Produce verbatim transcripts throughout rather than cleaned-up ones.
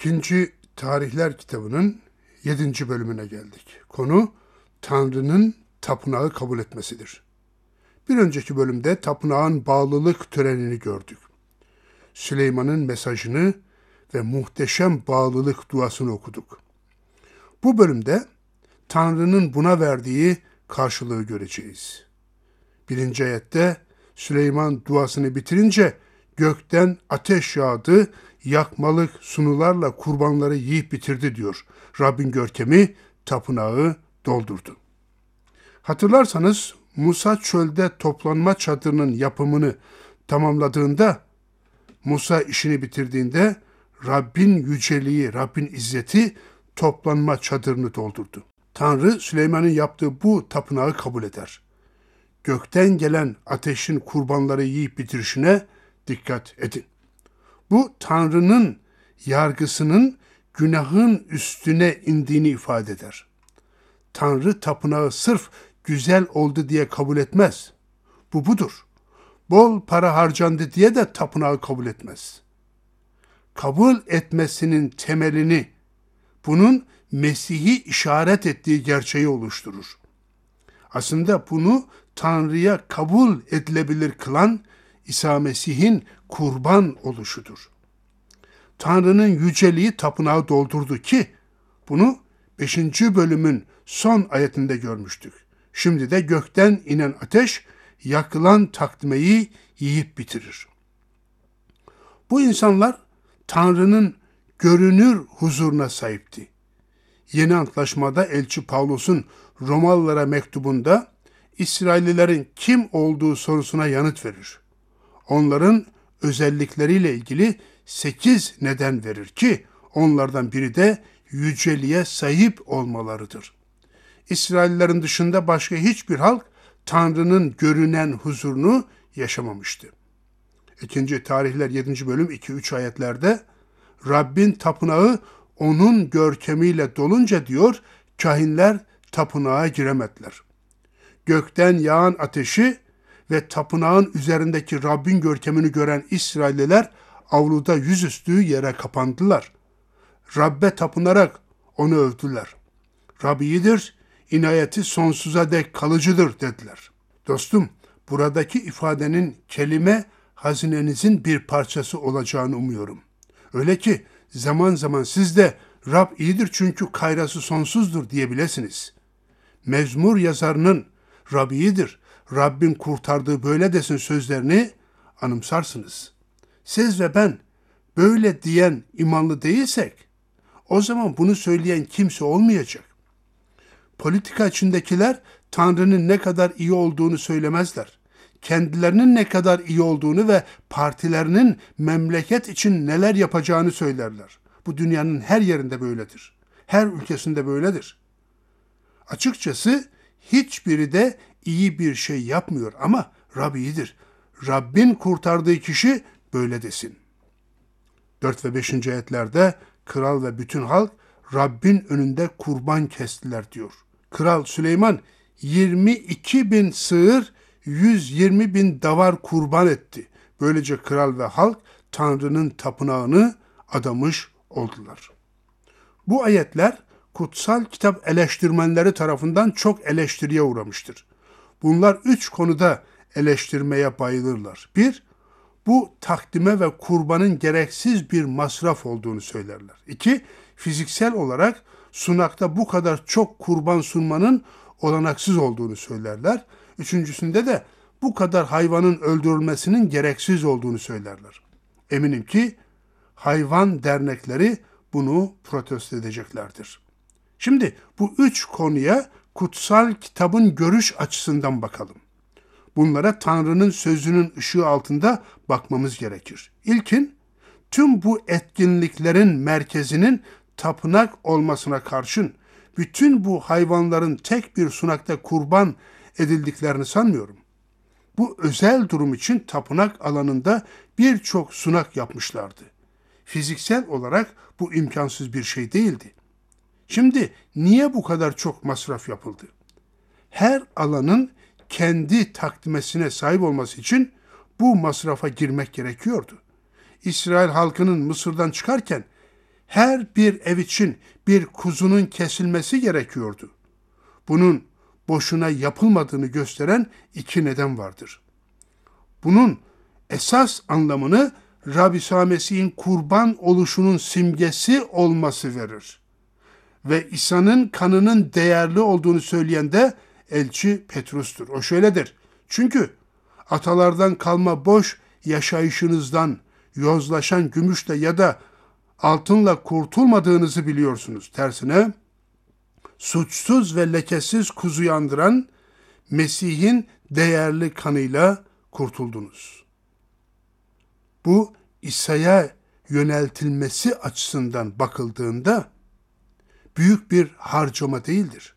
İkinci Tarihler kitabının yedinci bölümüne geldik. Konu Tanrı'nın tapınağı kabul etmesidir. Bir önceki bölümde tapınağın bağlılık törenini gördük. Süleyman'ın mesajını ve muhteşem bağlılık duasını okuduk. Bu bölümde Tanrı'nın buna verdiği karşılığı göreceğiz. Birinci ayette Süleyman duasını bitirince gökten ateş yağdı, yakmalık sunularla kurbanları yiyip bitirdi diyor. Rabbin görkemi tapınağı doldurdu. Hatırlarsanız Musa çölde toplanma çadırının yapımını tamamladığında, Musa işini bitirdiğinde Rabbin yüceliği, Rabbin izzeti toplanma çadırını doldurdu. Tanrı Süleyman'ın yaptığı bu tapınağı kabul eder. Gökten gelen ateşin kurbanları yiyip bitirişine dikkat edin. Bu Tanrı'nın yargısının günahın üstüne indiğini ifade eder. Tanrı tapınağı sırf güzel oldu diye kabul etmez. Bu budur. Bol para harcandı diye de tapınağı kabul etmez. Kabul etmesinin temelini, bunun Mesih'i işaret ettiği gerçeği oluşturur. Aslında bunu Tanrı'ya kabul edilebilir kılan İsa Mesih'in kurban oluşudur. Tanrı'nın yüceliği tapınağı doldurdu ki bunu beşinci bölümün son ayetinde görmüştük. Şimdi de gökten inen ateş yakılan takdimeyi yiyip bitirir. Bu insanlar Tanrı'nın görünür huzuruna sahipti. Yeni Antlaşmada elçi Pavlus'un Romalılara mektubunda İsraillilerin kim olduğu sorusuna yanıt verir. Onların özellikleriyle ilgili sekiz neden verir ki onlardan biri de yüceliğe sahip olmalarıdır. İsraillerin dışında başka hiçbir halk Tanrı'nın görünen huzurunu yaşamamıştı. İkinci Tarihler yedinci bölüm iki üç ayetlerde Rabbin tapınağı onun görkemiyle dolunca diyor, kahinler tapınağa giremediler. Gökten yağan ateşi ve tapınağın üzerindeki Rabbin görkemini gören İsrailliler avluda yüzüstü yere kapandılar. Rabbe tapınarak onu övdüler. Rab iyidir, inayeti sonsuza dek kalıcıdır dediler. Dostum, buradaki ifadenin kelime hazinenizin bir parçası olacağını umuyorum. Öyle ki zaman zaman siz de Rab iyidir çünkü kayrası sonsuzdur diyebilirsiniz. Mezmur yazarının Rab iyidir, Rabbin kurtardığı böyle desin sözlerini anımsarsınız. Siz ve ben böyle diyen imanlı değilsek, o zaman bunu söyleyen kimse olmayacak. Politika içindekiler Tanrı'nın ne kadar iyi olduğunu söylemezler. Kendilerinin ne kadar iyi olduğunu ve partilerinin memleket için neler yapacağını söylerler. Bu dünyanın her yerinde böyledir. Her ülkesinde böyledir. Açıkçası hiçbiri de iyi bir şey yapmıyor ama Rab iyidir. Rabbin kurtardığı kişi böyle desin. dört ve beşinci ayetlerde kral ve bütün halk Rabbin önünde kurban kestiler diyor. Kral Süleyman yirmi iki bin sığır, yüz yirmi bin davar kurban etti. Böylece kral ve halk Tanrı'nın tapınağını adamış oldular. Bu ayetler kutsal kitap eleştirmenleri tarafından çok eleştiriye uğramıştır. Bunlar üç konuda eleştirmeye bayılırlar. Bir, bu takdime ve kurbanın gereksiz bir masraf olduğunu söylerler. İki, fiziksel olarak sunakta bu kadar çok kurban sunmanın olanaksız olduğunu söylerler. Üçüncüsünde de bu kadar hayvanın öldürülmesinin gereksiz olduğunu söylerler. Eminim ki hayvan dernekleri bunu protesto edeceklerdir. Şimdi bu üç konuya kutsal kitabın görüş açısından bakalım. Bunlara Tanrı'nın sözünün ışığı altında bakmamız gerekir. İlkin, tüm bu etkinliklerin merkezinin tapınak olmasına karşın bütün bu hayvanların tek bir sunakta kurban edildiklerini sanmıyorum. Bu özel durum için tapınak alanında birçok sunak yapmışlardı. Fiziksel olarak bu imkansız bir şey değildi. Şimdi niye bu kadar çok masraf yapıldı? Her alanın kendi takdimesine sahip olması için bu masrafa girmek gerekiyordu. İsrail halkının Mısır'dan çıkarken her bir ev için bir kuzunun kesilmesi gerekiyordu. Bunun boşuna yapılmadığını gösteren iki neden vardır. Bunun esas anlamını Rab İsa Mesih'in kurban oluşunun simgesi olması verir. Ve İsa'nın kanının değerli olduğunu söyleyen de elçi Petrus'tur. O şöyledir. Çünkü atalardan kalma boş yaşayışınızdan yozlaşan gümüşle ya da altınla kurtulmadığınızı biliyorsunuz. Tersine suçsuz ve lekesiz kuzuyu andıran Mesih'in değerli kanıyla kurtuldunuz. Bu İsa'ya yöneltilmesi açısından bakıldığında büyük bir harcama değildir.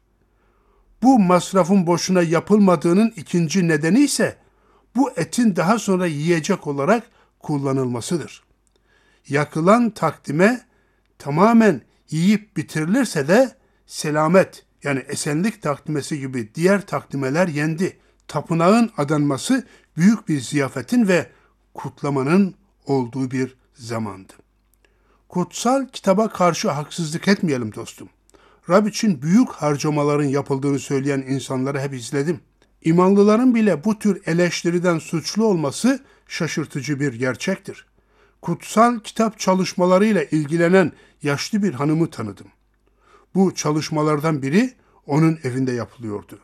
Bu masrafın boşuna yapılmadığının ikinci nedeni ise bu etin daha sonra yiyecek olarak kullanılmasıdır. Yakılan takdime tamamen yiyip bitirilirse de selamet yani esenlik takdimesi gibi diğer takdimeler yendi. Tapınağın adanması büyük bir ziyafetin ve kutlamanın olduğu bir zamandı. Kutsal kitaba karşı haksızlık etmeyelim dostum. Rab için büyük harcamaların yapıldığını söyleyen insanları hep izledim. İmanlıların bile bu tür eleştiriden suçlu olması şaşırtıcı bir gerçektir. Kutsal kitap çalışmalarıyla ilgilenen yaşlı bir hanımı tanıdım. Bu çalışmalardan biri onun evinde yapılıyordu.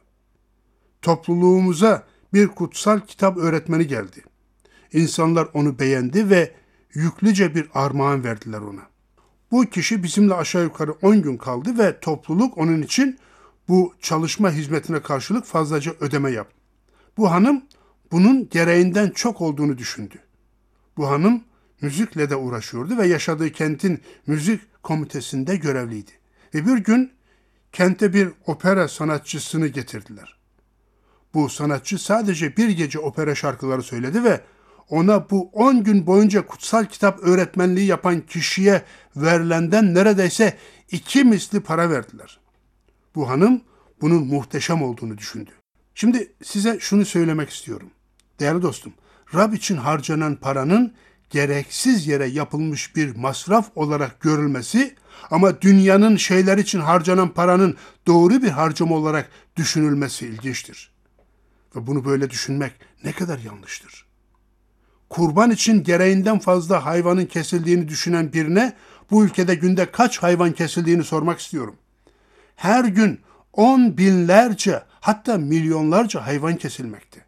Topluluğumuza bir kutsal kitap öğretmeni geldi. İnsanlar onu beğendi ve yüklüce bir armağan verdiler ona. Bu kişi bizimle aşağı yukarı on gün kaldı ve topluluk onun için bu çalışma hizmetine karşılık fazlaca ödeme yaptı. Bu hanım bunun gereğinden çok olduğunu düşündü. Bu hanım müzikle de uğraşıyordu ve yaşadığı kentin müzik komitesinde görevliydi. Ve bir gün kente bir opera sanatçısını getirdiler. Bu sanatçı sadece bir gece opera şarkıları söyledi ve ona bu on gün boyunca kutsal kitap öğretmenliği yapan kişiye verilenden neredeyse iki misli para verdiler. Bu hanım bunun muhteşem olduğunu düşündü. Şimdi size şunu söylemek istiyorum. Değerli dostum, Rab için harcanan paranın gereksiz yere yapılmış bir masraf olarak görülmesi ama dünyanın şeyler için harcanan paranın doğru bir harcama olarak düşünülmesi ilginçtir. Ve bunu böyle düşünmek ne kadar yanlıştır. Kurban için gereğinden fazla hayvanın kesildiğini düşünen birine bu ülkede günde kaç hayvan kesildiğini sormak istiyorum. Her gün on binlerce hatta milyonlarca hayvan kesilmekte.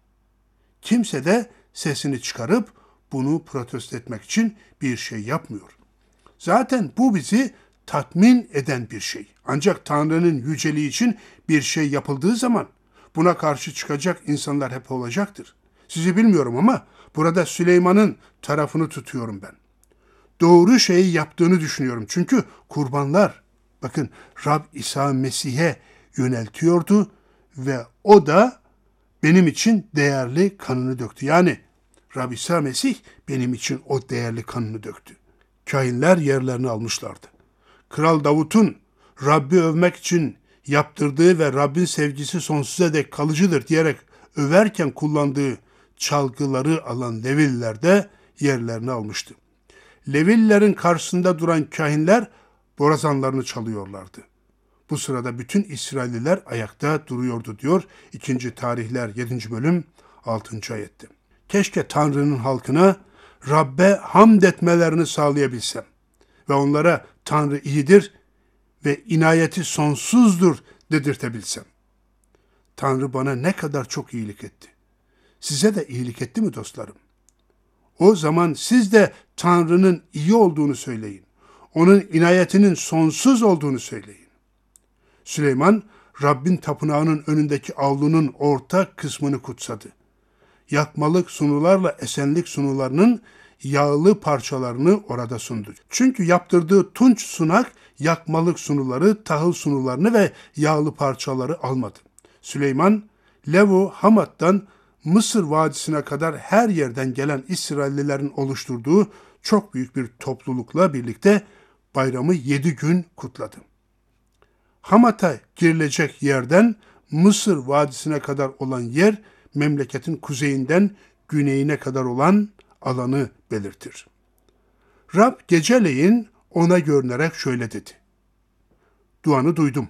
Kimse de sesini çıkarıp bunu protesto etmek için bir şey yapmıyor. Zaten bu bizi tatmin eden bir şey. Ancak Tanrı'nın yüceliği için bir şey yapıldığı zaman buna karşı çıkacak insanlar hep olacaktır. Sizi bilmiyorum ama burada Süleyman'ın tarafını tutuyorum ben. Doğru şeyi yaptığını düşünüyorum. Çünkü kurbanlar, bakın Rab İsa Mesih'e yöneltiyordu ve o da benim için değerli kanını döktü. Yani Rab İsa Mesih benim için o değerli kanını döktü. Kahinler yerlerini almışlardı. Kral Davut'un Rabbi övmek için yaptırdığı ve Rabbin sevgisi sonsuza dek kalıcıdır diyerek överken kullandığı çalgıları alan Levililer de yerlerini almıştı. Levililerin karşısında duran kahinler borazanlarını çalıyorlardı. Bu sırada bütün İsrailliler ayakta duruyordu diyor ikinci. Tarihler yedinci bölüm altıncı ayette. Keşke Tanrı'nın halkına Rabbe hamd etmelerini sağlayabilsem ve onlara Tanrı iyidir ve inayeti sonsuzdur dedirtebilsem. Tanrı bana ne kadar çok iyilik etti. Size de iyilik etti mi dostlarım? O zaman siz de Tanrı'nın iyi olduğunu söyleyin. Onun inayetinin sonsuz olduğunu söyleyin. Süleyman, Rabbin tapınağının önündeki avlunun orta kısmını kutsadı. Yakmalık sunularla esenlik sunularının yağlı parçalarını orada sundu. Çünkü yaptırdığı tunç sunak yakmalık sunuları, tahıl sunularını ve yağlı parçaları almadı. Süleyman, Levo Hamat'tan Mısır Vadisi'ne kadar her yerden gelen İsraillilerin oluşturduğu çok büyük bir toplulukla birlikte bayramı yedi gün kutladı. Hamat'a girilecek yerden Mısır Vadisi'ne kadar olan yer, memleketin kuzeyinden güneyine kadar olan alanı belirtir. Rab geceleyin ona görünerek şöyle dedi. Duanı duydum.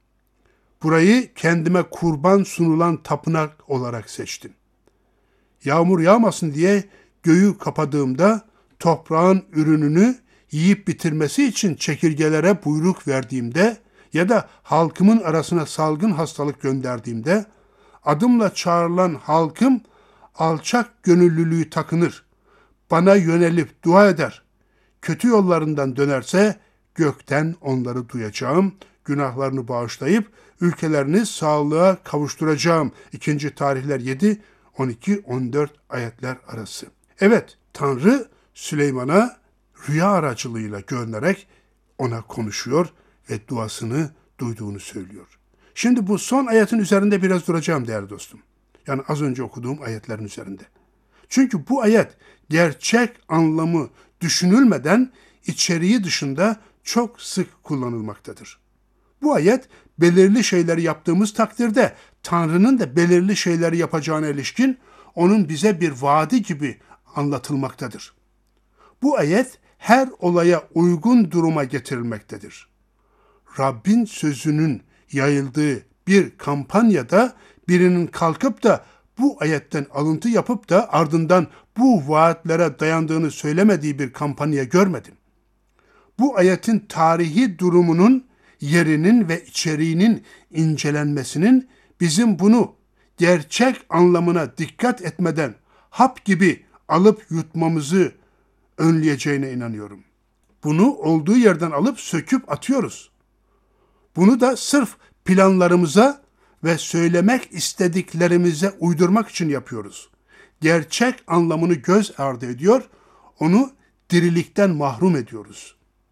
Burayı kendime kurban sunulan tapınak olarak seçtim. Yağmur yağmasın diye göğü kapadığımda toprağın ürününü yiyip bitirmesi için çekirgelere buyruk verdiğimde ya da halkımın arasına salgın hastalık gönderdiğimde adımla çağrılan halkım alçak gönüllülüğü takınır. Bana yönelip dua eder. Kötü yollarından dönerse gökten onları duyacağım. Günahlarını bağışlayıp ülkelerini sağlığa kavuşturacağım. İkinci Tarihler yedi, on iki, on dört ayetler arası. Evet, Tanrı Süleyman'a rüya aracılığıyla görünerek ona konuşuyor ve duasını duyduğunu söylüyor. Şimdi bu son ayetin üzerinde biraz duracağım değerli dostum. Yani az önce okuduğum ayetlerin üzerinde. Çünkü bu ayet gerçek anlamı düşünülmeden içeriği dışında çok sık kullanılmaktadır. Bu ayet belirli şeyleri yaptığımız takdirde Tanrı'nın da belirli şeyleri yapacağına ilişkin onun bize bir vaadi gibi anlatılmaktadır. Bu ayet her olaya uygun duruma getirilmektedir. Rabbin sözünün yayıldığı bir kampanyada birinin kalkıp da bu ayetten alıntı yapıp da ardından bu vaatlere dayandığını söylemediği bir kampanya görmedim. Bu ayetin tarihi durumunun, yerinin ve içeriğinin incelenmesinin bizim bunu gerçek anlamına dikkat etmeden hap gibi alıp yutmamızı önleyeceğine inanıyorum. Bunu olduğu yerden alıp söküp atıyoruz. Bunu da sırf planlarımıza ve söylemek istediklerimize uydurmak için yapıyoruz. Gerçek anlamını göz ardı ediyor, onu dirilikten mahrum ediyoruz.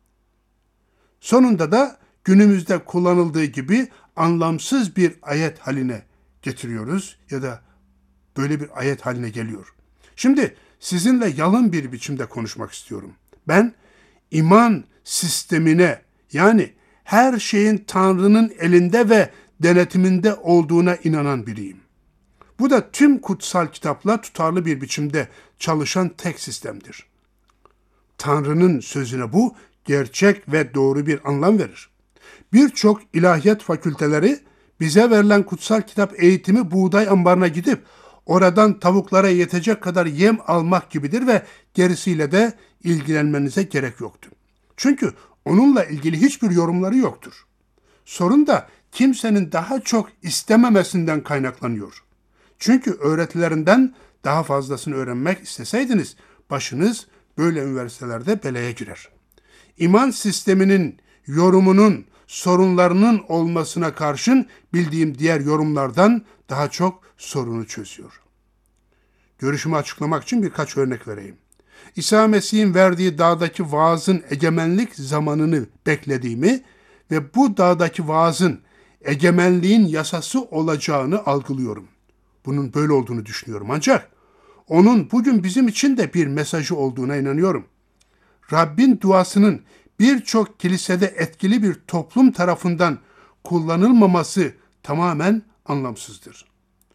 Sonunda da günümüzde kullanıldığı gibi anlamsız bir ayet haline getiriyoruz ya da böyle bir ayet haline geliyor. Şimdi sizinle yalın bir biçimde konuşmak istiyorum. Ben iman sistemine, yani her şeyin Tanrı'nın elinde ve denetiminde olduğuna inanan biriyim. Bu da tüm kutsal kitapla tutarlı bir biçimde çalışan tek sistemdir. Tanrı'nın sözüne bu gerçek ve doğru bir anlam verir. Birçok ilahiyat fakülteleri bize verilen kutsal kitap eğitimi buğday ambarına gidip oradan tavuklara yetecek kadar yem almak gibidir ve gerisiyle de ilgilenmenize gerek yoktur. Çünkü onunla ilgili hiçbir yorumları yoktur. Sorun da kimsenin daha çok istememesinden kaynaklanıyor. Çünkü öğretilerinden daha fazlasını öğrenmek isteseydiniz başınız böyle üniversitelerde belaya girer. İman sisteminin yorumunun sorunlarının olmasına karşın bildiğim diğer yorumlardan daha çok sorunu çözüyor. Görüşümü açıklamak için birkaç örnek vereyim. İsa Mesih'in verdiği dağdaki vaazın egemenlik zamanını beklediğimi ve bu dağdaki vaazın egemenliğin yasası olacağını algılıyorum. Bunun böyle olduğunu düşünüyorum. Ancak onun bugün bizim için de bir mesajı olduğuna inanıyorum. Rabbin duasının birçok kilisede etkili bir toplum tarafından kullanılmaması tamamen anlamsızdır.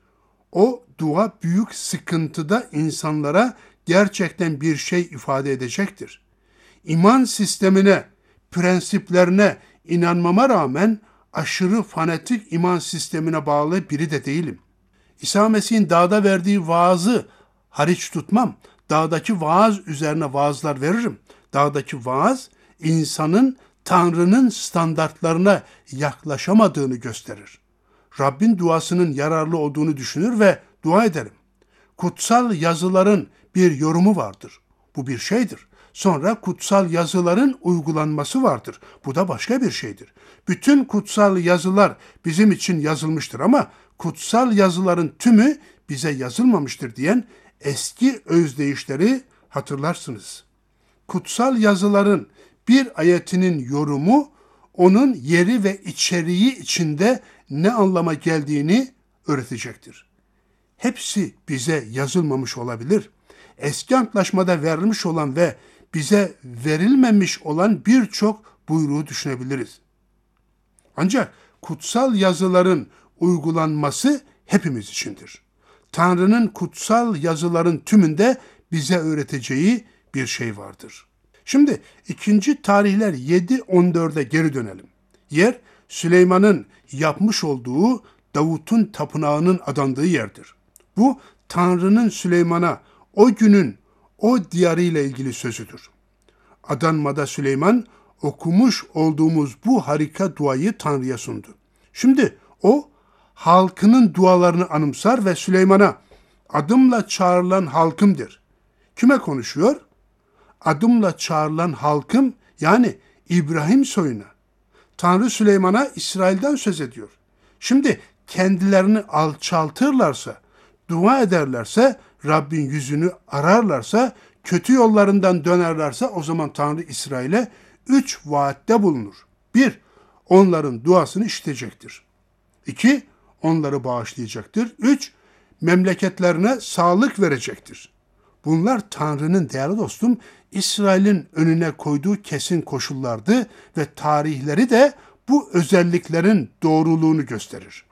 O dua büyük sıkıntıda insanlara gerçekten bir şey ifade edecektir. İman sistemine, prensiplerine inanmama rağmen aşırı fanatik iman sistemine bağlı biri de değilim. İsa Mesih'in dağda verdiği vaazı hariç tutmam. Dağdaki vaaz üzerine vaazlar veririm. Dağdaki vaaz insanın Tanrı'nın standartlarına yaklaşamadığını gösterir. Rabbin duasının yararlı olduğunu düşünür ve dua ederim. Kutsal yazıların bir yorumu vardır. Bu bir şeydir. Sonra kutsal yazıların uygulanması vardır. Bu da başka bir şeydir. Bütün kutsal yazılar bizim için yazılmıştır ama kutsal yazıların tümü bize yazılmamıştır diyen eski özdeyişleri hatırlarsınız. Kutsal yazıların bir ayetinin yorumu, onun yeri ve içeriği içinde ne anlama geldiğini öğretecektir. Hepsi bize yazılmamış olabilir. Eski antlaşmada verilmiş olan ve bize verilmemiş olan birçok buyruğu düşünebiliriz. Ancak kutsal yazıların uygulanması hepimiz içindir. Tanrı'nın kutsal yazıların tümünde bize öğreteceği bir şey vardır. Şimdi ikinci Tarihler yedi on dörde geri dönelim. Yer Süleyman'ın yapmış olduğu Davut'un tapınağının adandığı yerdir. Bu Tanrı'nın Süleyman'a o günün o diyarıyla ilgili sözüdür. Adanmada Süleyman okumuş olduğumuz bu harika duayı Tanrı'ya sundu. Şimdi o halkının dualarını anımsar ve Süleyman'a adımla çağrılan halkımdır. Kime konuşuyor? Adımla çağrılan halkım, yani İbrahim soyuna. Tanrı Süleyman'a İsrail'den söz ediyor. Şimdi kendilerini alçaltırlarsa, dua ederlerse, Rabbin yüzünü ararlarsa, kötü yollarından dönerlerse o zaman Tanrı İsrail'e üç vaatte bulunur. Bir, onların duasını işitecektir. İki, onları bağışlayacaktır. Üç, memleketlerine sağlık verecektir. Bunlar Tanrı'nın değerli dostum İsrail'in önüne koyduğu kesin koşullardı ve tarihleri de bu özelliklerin doğruluğunu gösterir.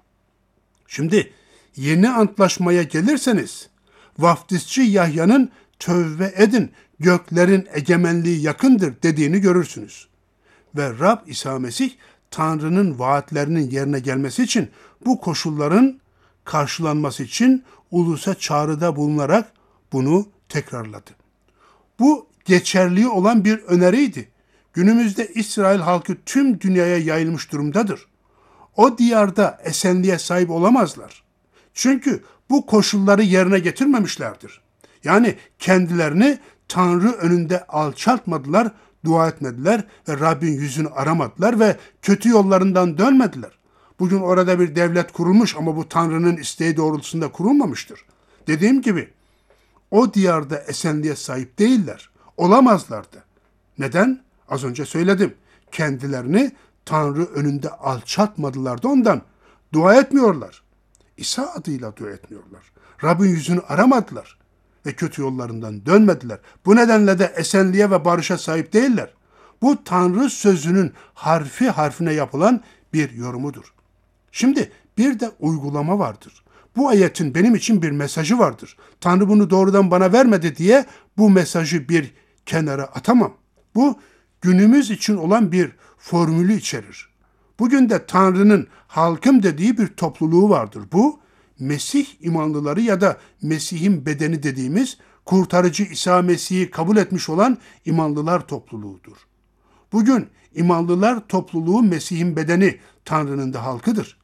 Şimdi yeni antlaşmaya gelirseniz vaftizci Yahya'nın tövbe edin göklerin egemenliği yakındır dediğini görürsünüz. Ve Rab İsa Mesih Tanrı'nın vaatlerinin yerine gelmesi için bu koşulların karşılanması için ulusa çağrıda bulunarak bunu tekrarladı. Bu geçerli olan bir öneriydi. Günümüzde İsrail halkı tüm dünyaya yayılmış durumdadır. O diyarda esenliğe sahip olamazlar. Çünkü bu koşulları yerine getirmemişlerdir. Yani kendilerini Tanrı önünde alçaltmadılar, dua etmediler ve Rabbin yüzünü aramadılar ve kötü yollarından dönmediler. Bugün orada bir devlet kurulmuş ama bu Tanrı'nın isteği doğrultusunda kurulmamıştır. Dediğim gibi o diyarda esenliğe sahip değiller, olamazlardı. Neden? Az önce söyledim. Kendilerini Tanrı önünde alçaltmadılar da ondan. Dua etmiyorlar. İsa adıyla dua etmiyorlar. Rabbin yüzünü aramadılar ve kötü yollarından dönmediler. Bu nedenle de esenliğe ve barışa sahip değiller. Bu Tanrı sözünün harfi harfine yapılan bir yorumudur. Şimdi bir de uygulama vardır. Bu ayetin benim için bir mesajı vardır. Tanrı bunu doğrudan bana vermedi diye bu mesajı bir kenara atamam. Bu günümüz için olan bir formülü içerir. Bugün de Tanrı'nın halkım dediği bir topluluğu vardır. Bu Mesih imanlıları ya da Mesih'in bedeni dediğimiz kurtarıcı İsa Mesih'i kabul etmiş olan imanlılar topluluğudur. Bugün imanlılar topluluğu Mesih'in bedeni, Tanrı'nın da halkıdır.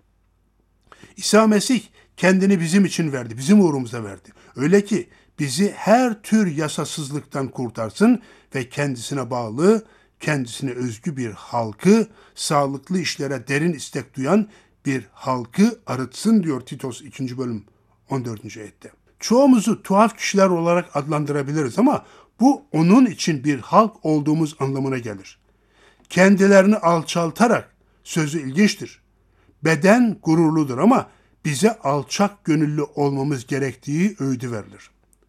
İsa Mesih kendini bizim için verdi, bizim uğrumuza verdi. Öyle ki bizi her tür yasasızlıktan kurtarsın ve kendisine bağlı, kendisine özgü bir halkı, sağlıklı işlere derin istek duyan bir halkı arıtsın diyor Titos ikinci bölüm on dördüncü ayette. Çoğumuzu tuhaf kişiler olarak adlandırabiliriz ama bu onun için bir halk olduğumuz anlamına gelir. Kendilerini alçaltarak, sözü ilginçtir. Beden gururludur ama bize alçak gönüllü olmamız gerektiği öğüdü verilir.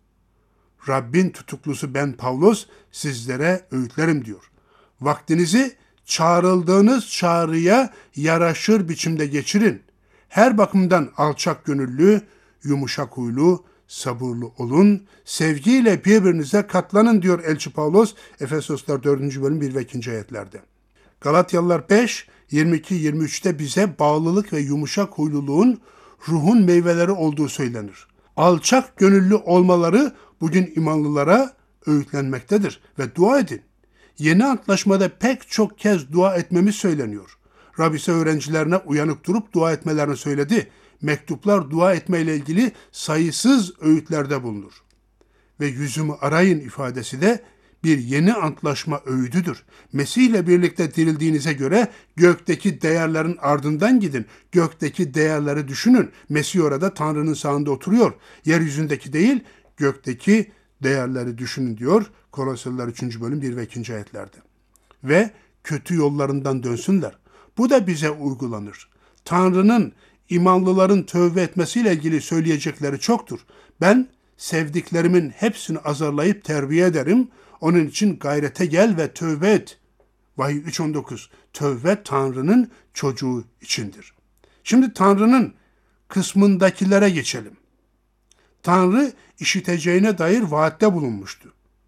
Rabbin tutuklusu ben Pavlos sizlere öğütlerim diyor. Vaktinizi çağrıldığınız çağrıya yaraşır biçimde geçirin. Her bakımdan alçak gönüllü, yumuşak huylu, sabırlı olun. Sevgiyle birbirinize katlanın diyor Elçi Pavlos Efesoslar dördüncü bölüm bir ve ikinci ayetlerde. Galatyalılar beş yirmi iki yirmi üçte bize bağlılık ve yumuşak huyluluğun ruhun meyveleri olduğu söylenir. Alçak gönüllü olmaları bugün imanlılara öğütlenmektedir ve dua edin. Yeni antlaşmada pek çok kez dua etmemiz söyleniyor. Rab ise öğrencilerine uyanık durup dua etmelerini söyledi. Mektuplar dua etmeyle ilgili sayısız öğütlerde bulunur. Ve yüzümü arayın ifadesi de bir yeni antlaşma öğüdüdür. Mesih ile birlikte dirildiğinize göre gökteki değerlerin ardından gidin. Gökteki değerleri düşünün. Mesih orada Tanrı'nın sağında oturuyor. Yeryüzündeki değil, gökteki değerleri düşünün diyor Kolosyalılar üçüncü bölüm bir ve ikinci ayetlerde. Ve kötü yollarından dönsünler. Bu da bize uygulanır. Tanrı'nın imanlıların tövbe etmesiyle ilgili söyleyecekleri çoktur. Ben sevdiklerimin hepsini azarlayıp terbiye ederim. Onun için gayrete gel ve tövbe et. Vahiy üç on dokuz. Tövbe Tanrı'nın çocuğu içindir. Şimdi Tanrı'nın kısmındakilere geçelim. Tanrı işiteceğine dair vaatte bulunmuştu.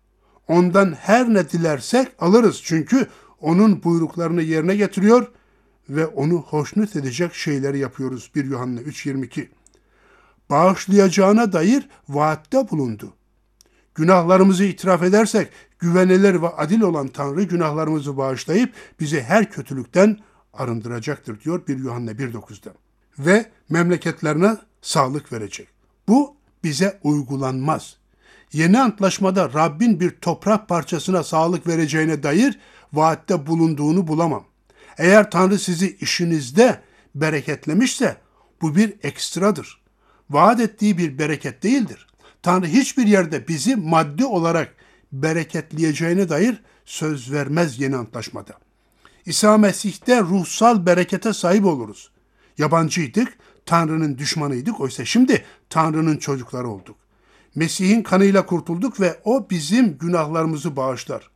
ondan her ne dilersek alırız. Çünkü onun buyruklarını yerine getiriyor ve onu hoşnut edecek şeyleri yapıyoruz. bir Yuhanna üç yirmi iki. Bağışlayacağına dair vaatte bulundu. Günahlarımızı itiraf edersek güvenilir ve adil olan Tanrı günahlarımızı bağışlayıp bizi her kötülükten arındıracaktır diyor bir Yuhanna bir dokuzda. Ve memleketlerine sağlık verecek. Bu bize uygulanmaz. Yeni antlaşmada Rabbin bir toprak parçasına sağlık vereceğine dair vaatte bulunduğunu bulamam. Eğer Tanrı sizi işinizde bereketlemişse bu bir ekstradır. Vaat ettiği bir bereket değildir. Tanrı hiçbir yerde bizi maddi olarak bereketleyeceğine dair söz vermez yeni antlaşmada. İsa Mesih'te ruhsal berekete sahip oluruz. Yabancıydık, Tanrı'nın düşmanıydık. Oysa şimdi Tanrı'nın çocukları olduk. Mesih'in kanıyla kurtulduk ve o bizim günahlarımızı bağışlar.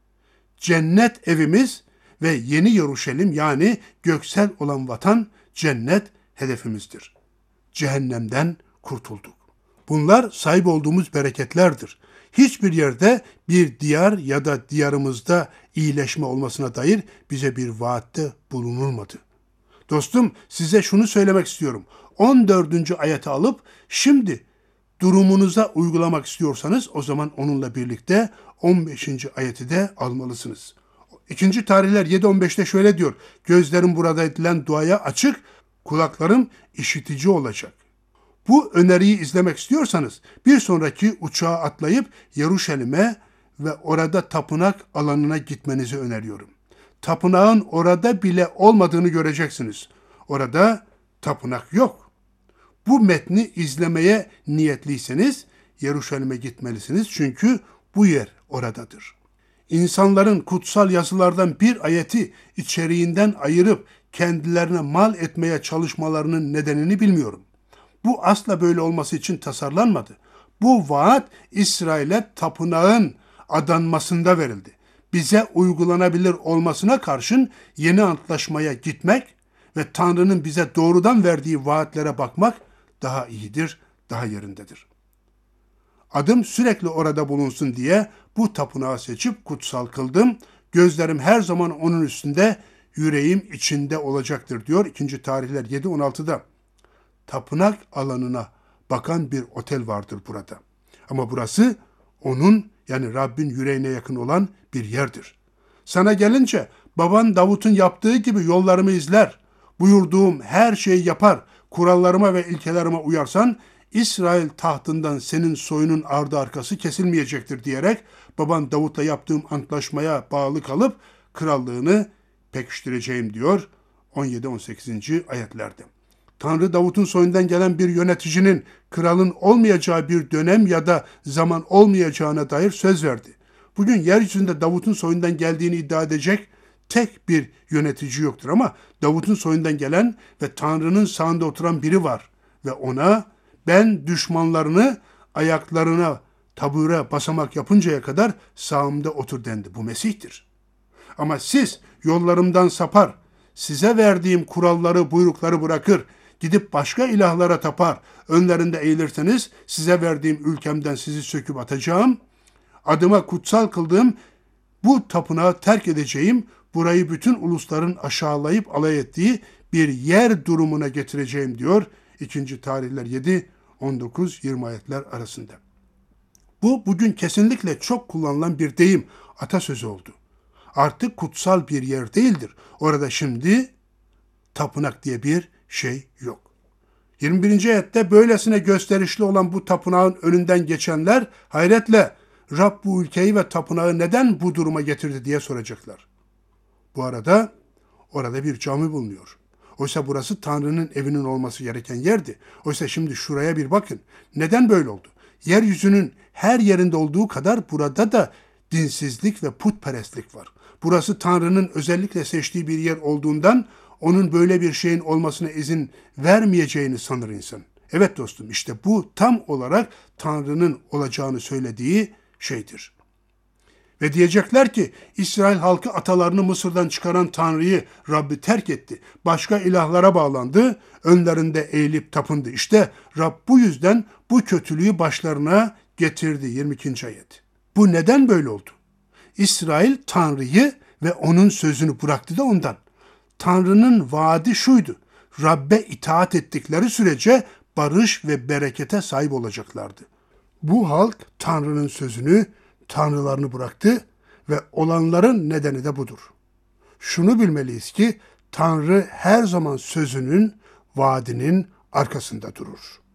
Cennet evimiz ve yeni Yeruşalim yani göksel olan vatan cennet hedefimizdir. Cehennemden kurtulduk. Bunlar sahip olduğumuz bereketlerdir. Hiçbir yerde bir diyar ya da diyarımızda iyileşme olmasına dair bize bir vaatte bulunulmadı. Dostum, size şunu söylemek istiyorum. on dördüncü ayeti alıp şimdi durumunuza uygulamak istiyorsanız o zaman onunla birlikte on beşinci ayeti de almalısınız. İkinci Tarihler yedi on beşte şöyle diyor. Gözlerim burada edilen duaya açık, kulaklarım işitici olacak. Bu öneriyi izlemek istiyorsanız bir sonraki uçağa atlayıp Yeruşalim'e ve orada tapınak alanına gitmenizi öneriyorum. Tapınağın orada bile olmadığını göreceksiniz. Orada tapınak yok. Bu metni izlemeye niyetliyseniz Yeruşalim'e gitmelisiniz çünkü bu yer oradadır. İnsanların kutsal yazılardan bir ayeti içeriğinden ayırıp kendilerine mal etmeye çalışmalarının nedenini bilmiyorum. Bu asla böyle olması için tasarlanmadı. Bu vaat İsrail'e tapınağın adanmasında verildi. Bize uygulanabilir olmasına karşın yeni antlaşmaya gitmek ve Tanrı'nın bize doğrudan verdiği vaatlere bakmak daha iyidir, daha yerindedir. Adım sürekli orada bulunsun diye bu tapınağı seçip kutsal kıldım. Gözlerim her zaman onun üstünde, yüreğim içinde olacaktır diyor ikinci Tarihler yedi on altıda. Tapınak alanına bakan bir otel vardır burada. Ama burası onun yani Rabbin yüreğine yakın olan bir yerdir. Sana gelince baban Davut'un yaptığı gibi yollarımı izler, buyurduğum her şeyi yapar, kurallarıma ve ilkelerime uyarsan İsrail tahtından senin soyunun ardı arkası kesilmeyecektir diyerek baban Davut'la yaptığım antlaşmaya bağlı kalıp krallığını pekiştireceğim diyor on yedi on sekizinci ayetlerde. Tanrı Davut'un soyundan gelen bir yöneticinin kralın olmayacağı bir dönem ya da zaman olmayacağına dair söz verdi. Bugün yeryüzünde Davut'un soyundan geldiğini iddia edecek tek bir yönetici yoktur ama Davut'un soyundan gelen ve Tanrı'nın sağında oturan biri var ve ona ben düşmanlarını ayaklarına tabure basamak yapıncaya kadar sağımda otur dendi. Bu Mesih'tir. Ama siz yollarımdan sapar, size verdiğim kuralları, buyrukları bırakır, gidip başka ilahlara tapar, önlerinde eğilirseniz size verdiğim ülkemden sizi söküp atacağım, adıma kutsal kıldığım bu tapınağı terk edeceğim, burayı bütün ulusların aşağılayıp alay ettiği bir yer durumuna getireceğim diyor ikinci Tarihler yedi on dokuz yirmi ayetler arasında. Bu bugün kesinlikle çok kullanılan bir deyim, atasözü oldu. Artık kutsal bir yer değildir. Orada şimdi tapınak diye bir şey yok. yirmi birinci ayette böylesine gösterişli olan bu tapınağın önünden geçenler hayretle Rab bu ülkeyi ve tapınağı neden bu duruma getirdi diye soracaklar. Bu arada orada bir cami bulunuyor. Oysa burası Tanrı'nın evinin olması gereken yerdi. Oysa şimdi şuraya bir bakın. Neden böyle oldu? Yeryüzünün her yerinde olduğu kadar burada da dinsizlik ve putperestlik var. Burası Tanrı'nın özellikle seçtiği bir yer olduğundan onun böyle bir şeyin olmasına izin vermeyeceğini sanır insan. Evet dostum, işte bu tam olarak Tanrı'nın olacağını söylediği şeydir. Ve diyecekler ki İsrail halkı atalarını Mısır'dan çıkaran Tanrı'yı, Rabbi terk etti. Başka ilahlara bağlandı, önlerinde eğilip tapındı. İşte Rab bu yüzden bu kötülüğü başlarına getirdi. yirmi ikinci ayet. Bu neden böyle oldu? İsrail Tanrı'yı ve onun sözünü bıraktı da ondan. Tanrı'nın vaadi şuydu: Rabbe itaat ettikleri sürece barış ve berekete sahip olacaklardı. Bu halk Tanrı'nın sözünü, tanrılarını bıraktı ve olanların nedeni de budur. Şunu bilmeliyiz ki Tanrı her zaman sözünün, vaadinin arkasında durur.